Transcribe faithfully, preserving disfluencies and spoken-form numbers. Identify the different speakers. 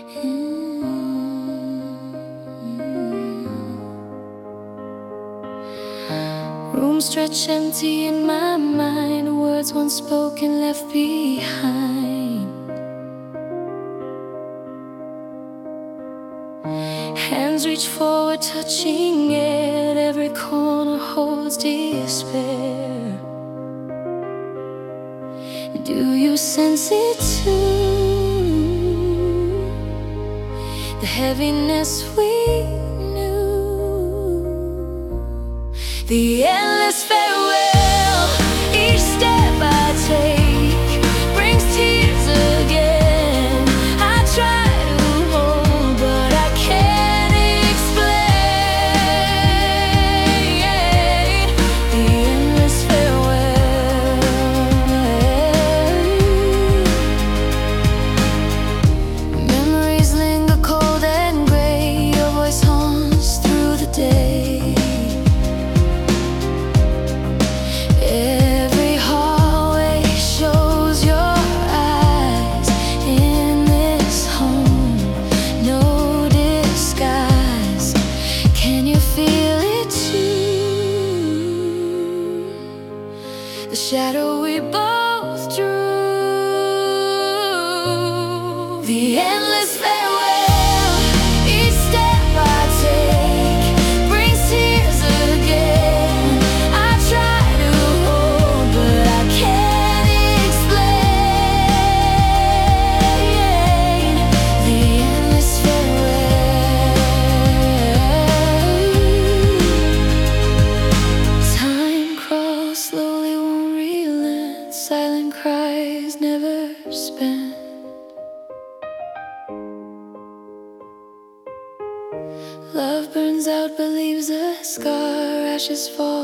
Speaker 1: Room stretch empty in my mind, words once spoken left behind. Hands reach forward, touching it. Every corner holds despair. Do you sense it too? The heaviness we knew, the endless farewell. Each step I take brings tears again. I try to hold, but I can't explain the endless farewell. Memories linger cold and gray. Your voice haunts through the day. Every hallway shows your eyes. In this home, no disguise. Can you feel it too? The shadow we both drew. The endless farewell. Each step I take brings tears again. I try to hold, but I can't explain the endless farewell. Time crawls slowly, won't relent. Silent cries never spent. Love burns out but leaves a scar. Ashes fall